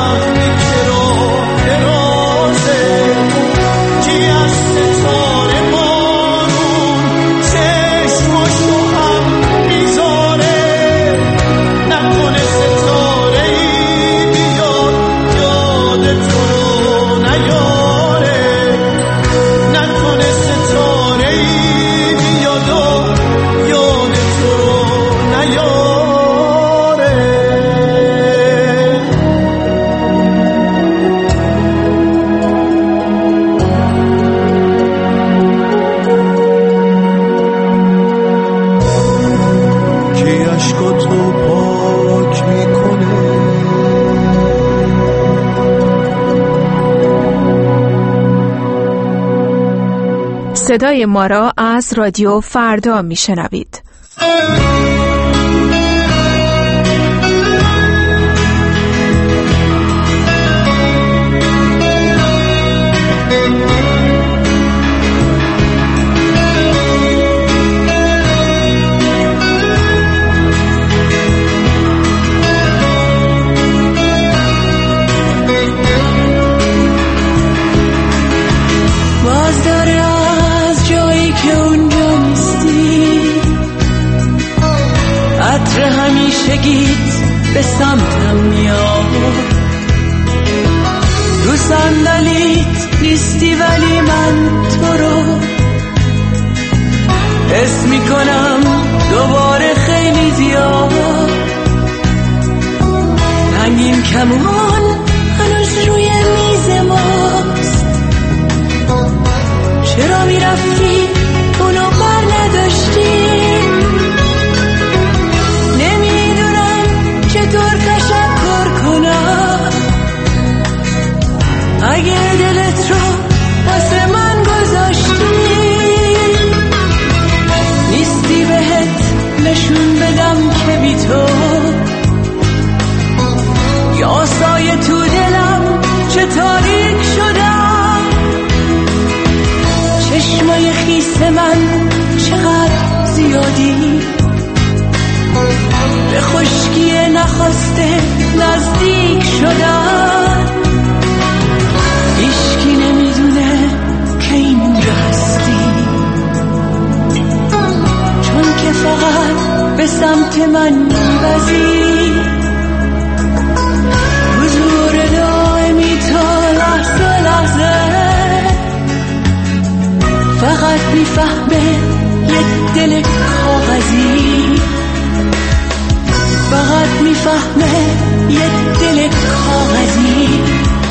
ستاره صدای ما را از رادیو فردا میشنوید. همیشگیت به سمتم میاد، رو صندلیت نیستی ولی من تو رو حس میکنم دوباره خیلی زیاد. رنگین کمون هنوز روی میز ماست، چرا میرفتی اونو بر نداشتی؟ چطور تشکر کنم اگر دلت رو واسه من گذاشتی؟ نیستی بهت نشون بدم که بی تو یا سایه تو دلم چه تاریک شدم. چشمای خیس من چقدر زیادی، به خشکی نخواسته نزدیک شدن. هیچکی نمیدونه که اینجا هستی، چون که فقط به سمت من میوزی. حضور دائمی تا لحظه لحظه، فقط میفهمه یه دل کاغذی، فقط میفهمه یه دل کاغذی.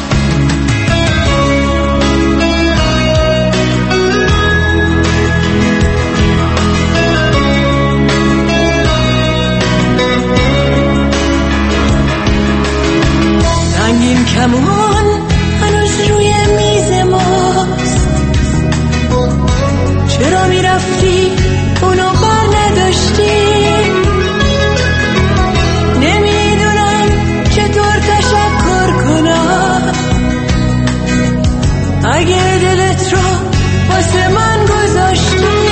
رنگین کمون هنوز روی میز ماست، چرا میرفتی اونو بر نداشتی؟ اگر دلت رو واسه من گذاشتی،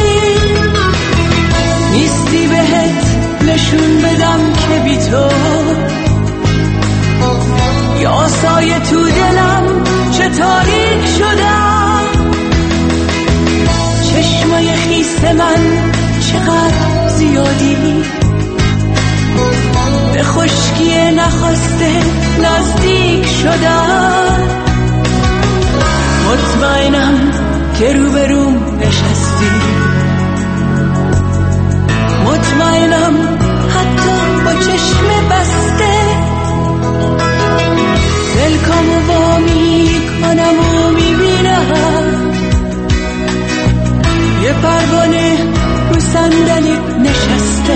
نیستی بهت نشون بدم که بی تو یا سایه تو دلم چه تاریک شدم. چشمای خیس من چقدر زیادی، به خشکی نخواسته نزدیک شدم. مطمئنم که روبروم نشستی، مطمئنم حتی با چشم بسته دلکامو با میکنم و میبینم یه پروانه رو صندلی نشسته،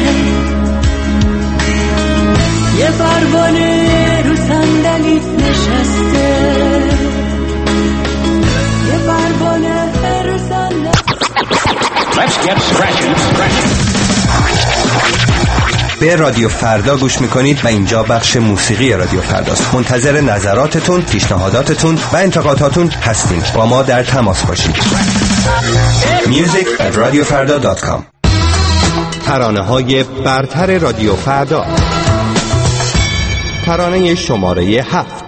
یه پروانه رو صندلی نشسته. به رادیو فردا گوش میکنید و اینجا بخش موسیقی رادیو فرداست. منتظر نظراتتون، پیشنهاداتتون و انتقاداتون هستیم. با ما در تماس باشید. music at radio farda dot com. ترانه های برتر رادیو فردا. ترانه شماره هفت.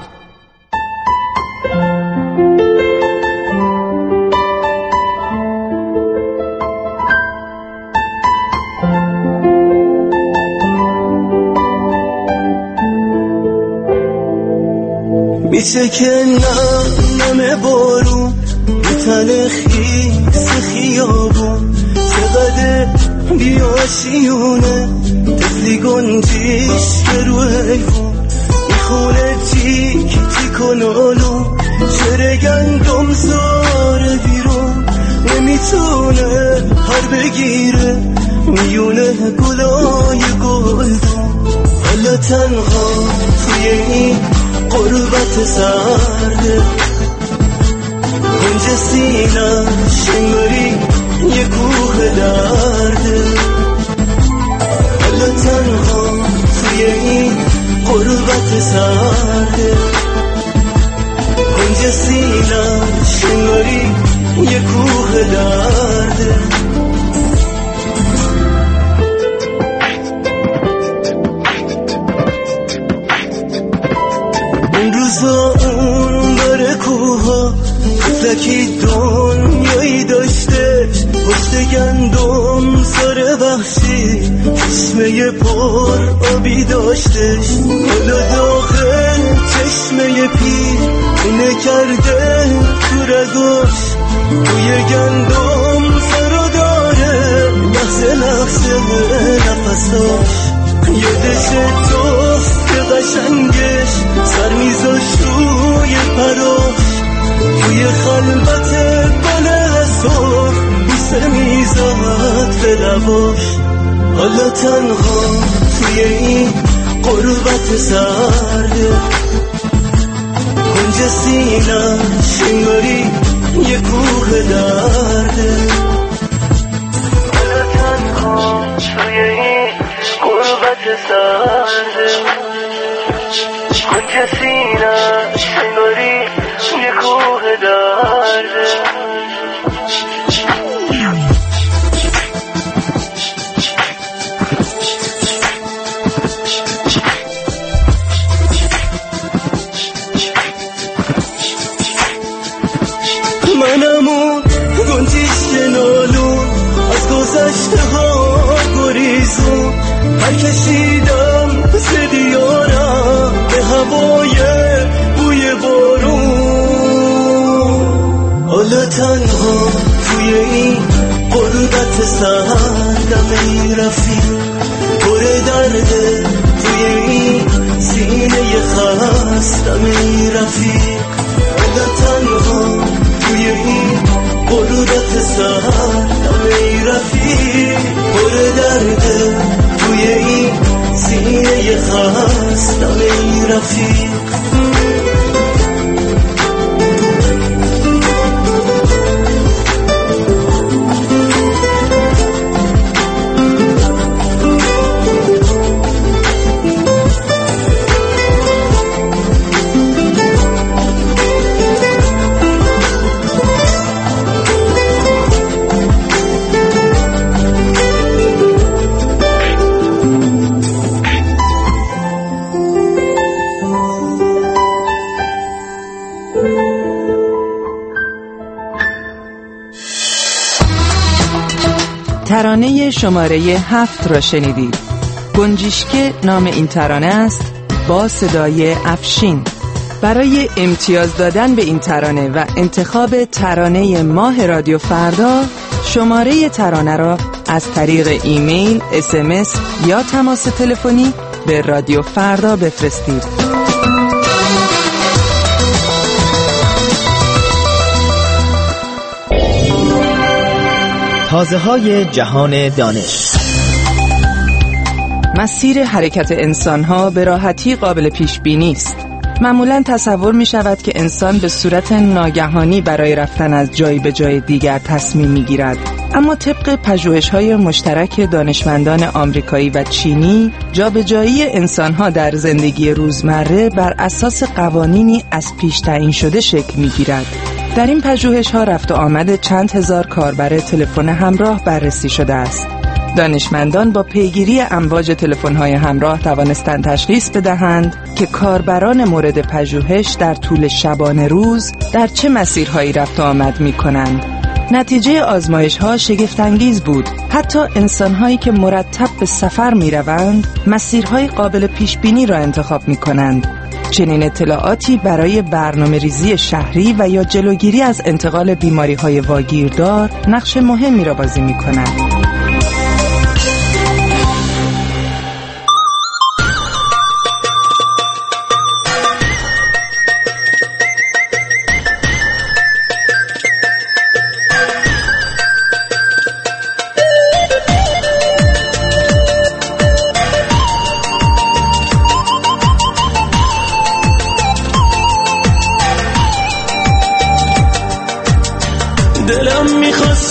میشه که نم بارون به تن خیس خیابون، چقدر بیاشیونه تفلی گنجیش که رو ایفون میخونه تیک تیک و نالو، چره گندم زاره بیرون نمیتونه هر بگیره میونه گلای گلدون. حالا تنها توی این قربت سرده، کنج سینه شنگاری یه کوه درده، حالا تنها توی این غربت سرده. کنج سینه شنگاری یه کوه درده. اون روزا اون بره کوها تفلکی دنیایی داشته، پشت گندم سر بخشی چشمه پر آبی داشتش. حالا داخل چشمه پیر اونه کرده تو رگاش، توی گندم سر داره لحظه لحظه نفساش. یادش توست قشنگش سر میذاش روی پراش، توی خلوت گل اصور بوسه میزد به لباش. حالا تنها توی این غربت سرده، کنج سینه شنگاری یه کوه درده. حالا تنها توی این غربت سرده، کنج سینه شنگاری یه کوه درده. منم اون گنجیش نالون از گذشته ها گریزون، هر کشیدم ز دیارم به هوای بوی بارون. حالا تنها توی این غربت سردم ای رفیق، پر درده توی این سینه خستم ای رفیق. حالا تنها توی این غربت سردم ای رفیق، پر درده توی این سینه خستم ای رفیق. ترانه شماره هفت را شنیدید. گنجیشکه نام این ترانه است، با صدای افشین. برای امتیاز دادن به این ترانه و انتخاب ترانه ماه رادیو فردا، شماره ترانه را از طریق ایمیل، اس ام اس یا تماس تلفنی به رادیو فردا بفرستید. تازه‌های جهان دانش. مسیر حرکت انسان‌ها به راحتی قابل پیش بینی است. معمولاً تصور می‌شود که انسان به صورت ناگهانی برای رفتن از جایی به جای دیگر تصمیم می‌گیرد. اما طبق پژوهش‌های مشترک دانشمندان آمریکایی و چینی، جابجایی انسان‌ها در زندگی روزمره بر اساس قوانینی از پیش تعیین شده شکل می‌گیرد. در این پژوهش‌ها رفت و آمد چند هزار کاربر تلفن همراه بررسی شده است. دانشمندان با پیگیری امواج تلفن‌های همراه توانستند تشخیص بدهند که کاربران مورد پژوهش در طول شبانه روز در چه مسیرهایی رفت و آمد می‌کنند. نتیجه آزمایش‌ها شگفت‌انگیز بود. حتی انسان‌هایی که مرتب به سفر می‌روند، مسیرهای قابل پیش‌بینی را انتخاب می‌کنند. چنین اطلاعاتی برای برنامه‌ریزی شهری و یا جلوگیری از انتقال بیماری‌های واگیردار نقش مهمی را بازی می‌کنند.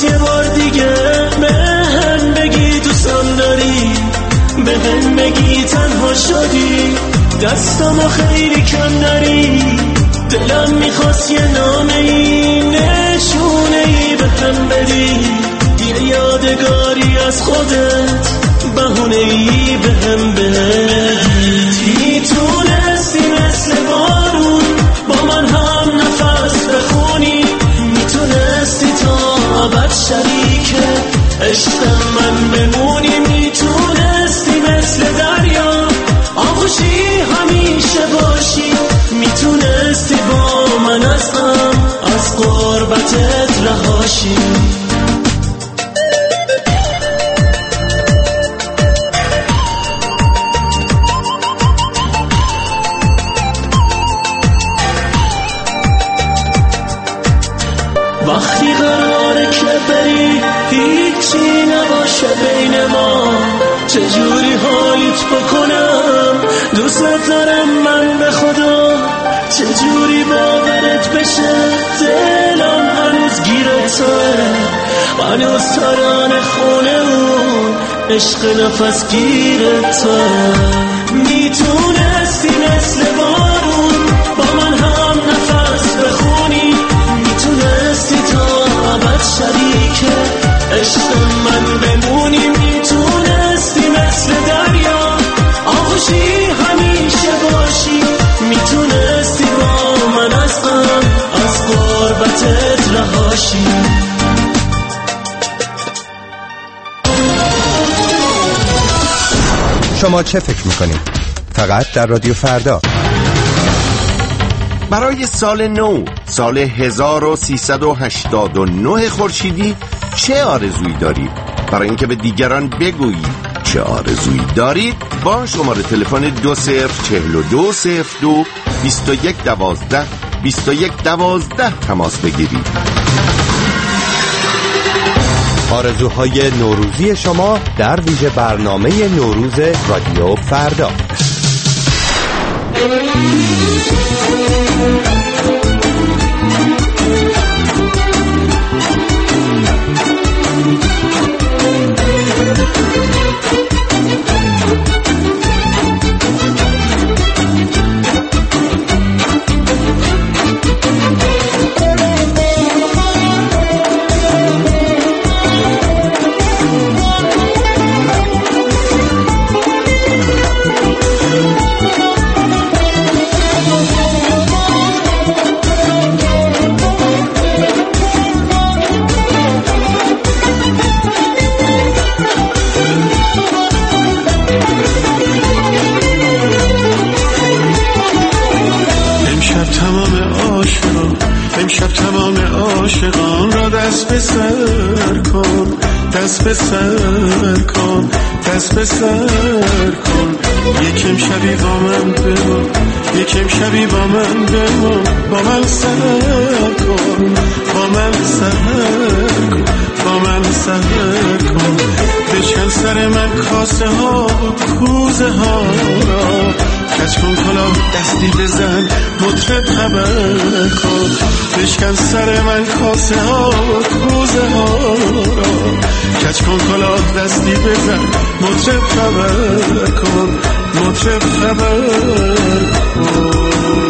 یه بار دیگه به هم بگی دوستم داری، به هم بگی تنها شدی، دستامو خیلی کم داری، دلم میخواست یه نامه ای نشونه ای به هم بدی، یه یادگاری از خودت بهونه ای به هم بدی. میتونستی مثل بارون با من هم نفس بخونی، میتونستی تا ابد شریک عشق من بمونی، میتونستی مثل دریا آغوشی همیشه باشی، میتونستی با من از غم از غربتت رهاشی. وقتی قراره که بری هیچی نباشه بین ما، چجوری حالیت بکنم دوست دارم من به خدا، چجوری باورت بشه دلم هنوز گیرت توه، هنوز ترانه خونه اون عشق نفس گیرت توه. میتونستی مثل بارون با من هم نفس بخونی، میتونستی تا ابد شریک عشق من بمونی، میتونستی مثل دریا آغوشی همیشه باشی، میتونستی با من از غم از غربتت رهاشی. شما چه فکر میکنید؟ فقط در رادیو فردا. برای سال نو، سال هزار و سیصد و هشتاد و نه خورشیدی چه آرزویی دارید؟ برای اینکه به دیگران بگویید چه آرزویی دارید، با شماره تلفن دو صفر چهل و دو صفر دو بیست و یک دوازده بیست و یک دوازده تماس بگیرید. آرزوهای نوروزی شما در ویژه برنامه نوروز رادیو فردا. امشب تمام عاشقان را دست به سر کن، دست به سر کن، دست به سر کن. یکم شبی با من بمان، یکم شبی با من بمان، با من سر کن، با من سر کن، با من سر کن. بشکن سر من کاسه ها کوزه ها را، کج کن کلاه دستی بزن مطرب خبر کن. بشکن سر من کاسه ها کوزه ها را، کج کن کلاه دستی بزن مطرب خبر کن، مطرب خبر کن.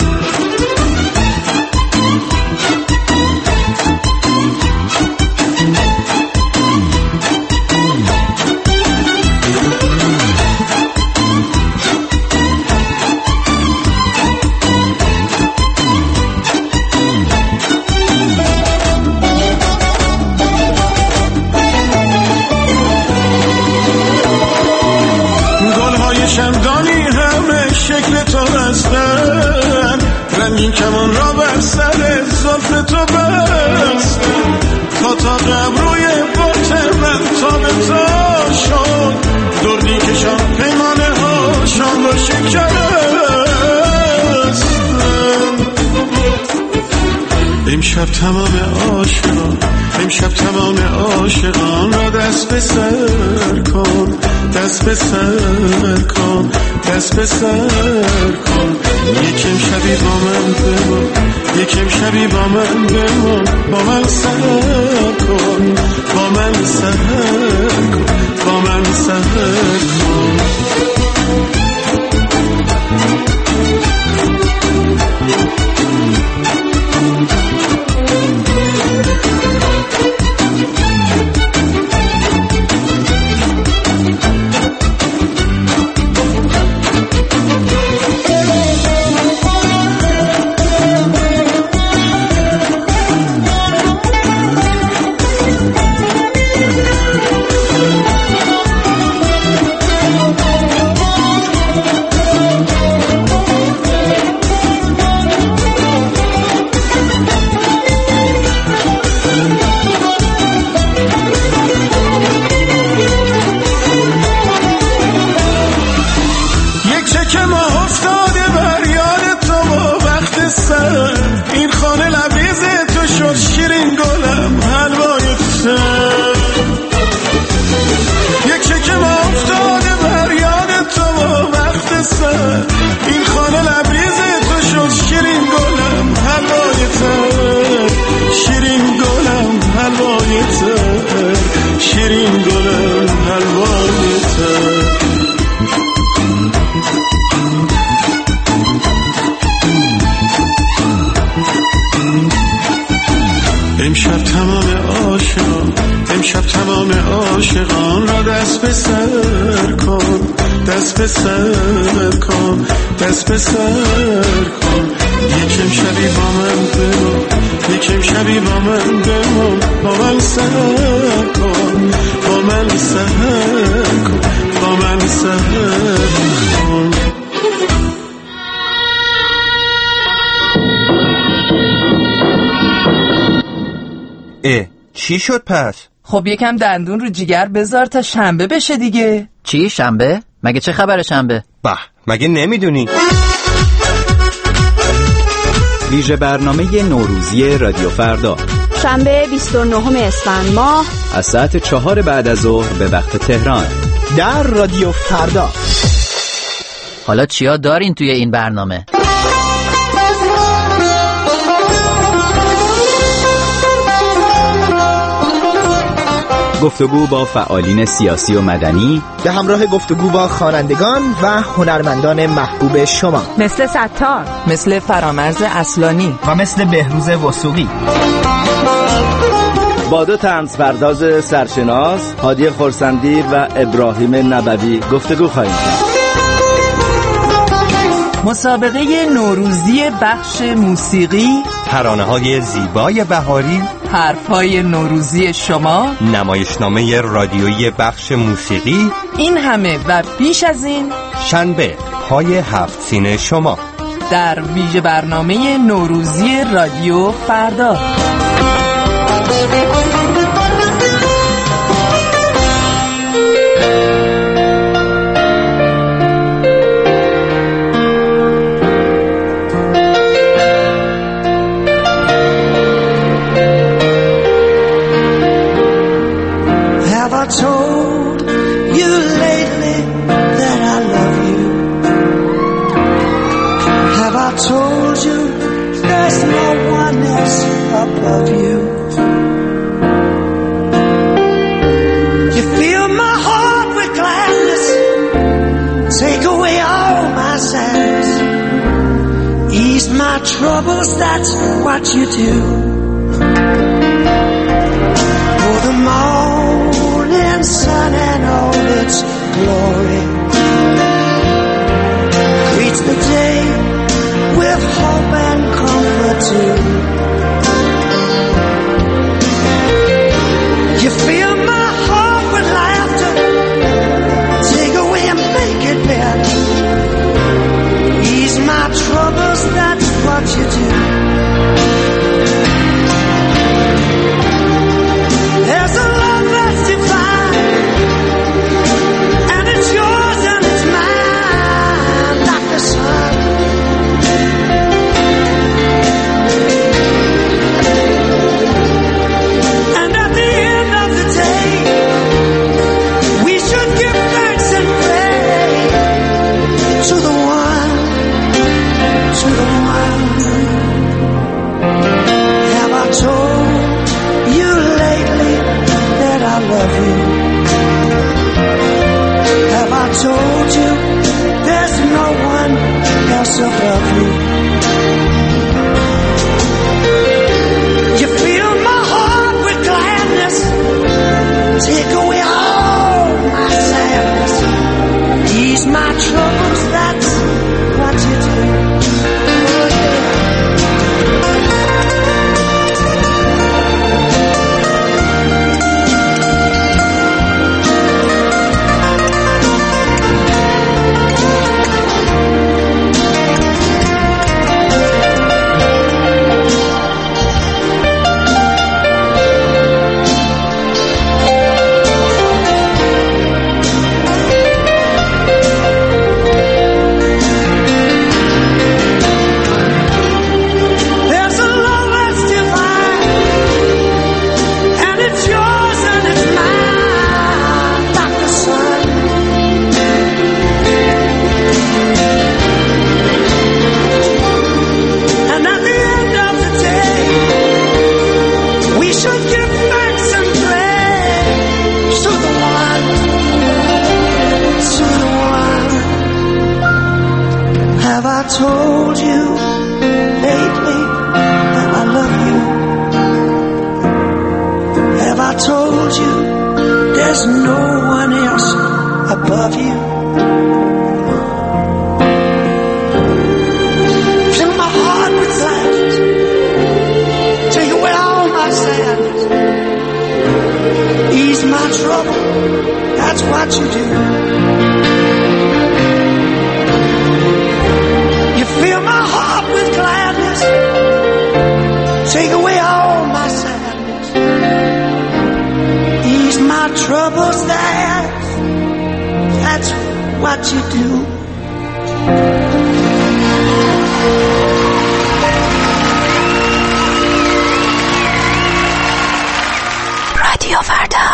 شمدانی همه شکل تو هستن، رنگین کمان را بر سر زلف تو بستن، تا تا قبروی بات من تا به تا شد، دردی کشان پیمانه ها شام را شکستن. امشب تمام عاشقان امشب تمام عاشقان را دست به سر کن دست به سر کن دست به سر کن یکم شبی با من بمان یکم شبی با من بمان با من سر کن با من سر کن با من سر کن امشب تمام عاشقان امشب تمام عاشقان را دست به سر کن دست به سر کن دست به سر کن یکم شبی با من بمان یکم شبی با من بمان با من سر کن با من سر کن با من سر کن اه چی شد پس؟ خب یکم دندون رو جیگر بذار تا شنبه بشه دیگه. چی شنبه؟ مگه چه خبر شنبه؟ به مگه نمیدونی؟ ویژه برنامه نوروزی رادیو فردا شنبه بیست و نهم اسفند ماه از ساعت چهار بعد از ظهر به وقت تهران در رادیو فردا. حالا چیا دارین توی این برنامه؟ گفتگو با فعالین سیاسی و مدنی به همراه گفتگو با خوانندگان و هنرمندان محبوب شما، مثل ستار، مثل فرامرز اصلانی و مثل بهروز وثوقی. با دو طنز پرداز سرشناس هادی خرسندی و ابراهیم نبوی گفتگو خواهیم کرد. مسابقه نوروزی بخش موسیقی، ترانه‌های زیبای بهاری، حرف‌های نوروزی شما، نمایشنامه رادیویی بخش موسیقی، این همه و بیش از این شنبه پای هفت سین شما در ویژه برنامه نوروزی رادیو فردا. Troubles, that's what you do. For the morning sun and all its glory greets the day with hope and comfort too. You fill my heart with laughter, take away and make it better. Ease my troubles, that's what you do. There's a love that's divine, and it's yours and it's mine, like the sun. rise above you. You fill my heart with gladness, take away all my sadness, ease my troubles, that's what you do. Have I told you lately that I love you? Have I told you there's no one else above you? Fill my heart with gladness, take away all my sadness, ease my trouble, that's what you do. Fill my heart with gladness, take away all my sadness, ease my troubles, that's, that's what you do. رادیو فردا.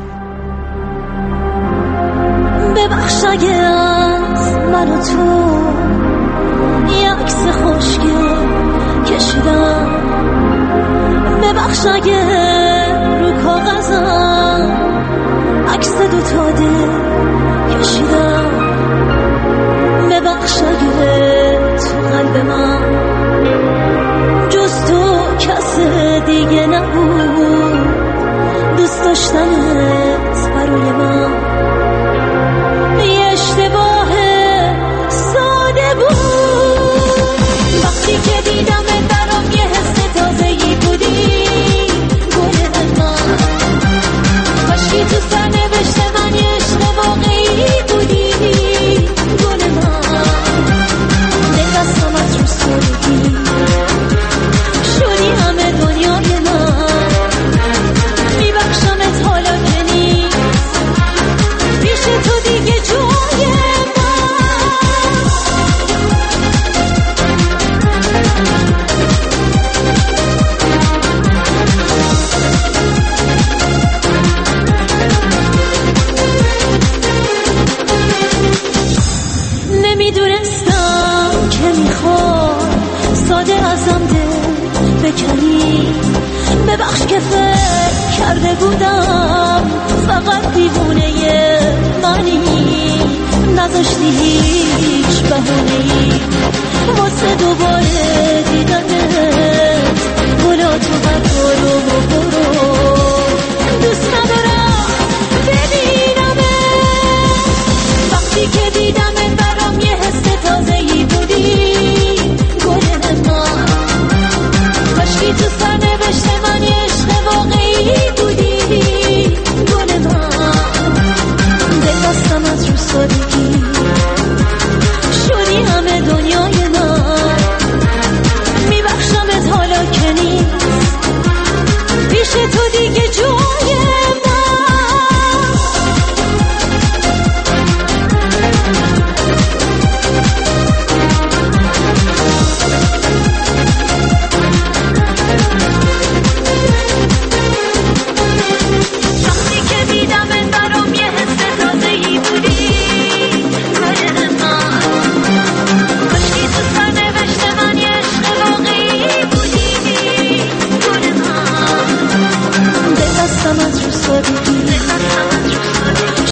ببخش اگه از من و تو یه عکس خوشگل کشیدم، ببخش اگه رو کاغذم عکس دوتا دل کشیدم، ببخش اگه تو قلب من جز تو کس دیگه نبود، دوست داشتنت برای من یه اشتباه ساده بود. وقتی که دیدمت برام یه حس تازه‌ای بودی، گل من کاشکی تو سر نوشته من یه عشق واقعی بودی، گل من دل دستم از رو سردی شدی همه دنیای من، میبخشمت حالا که نیست پیش تو دیگه جای من. نمیدونستم که میخواد ساده ازم دل بکنی، ببخش که فکر کرده بودم فقط دیوونه منی، نذاشتی هیچ بهونه‌ای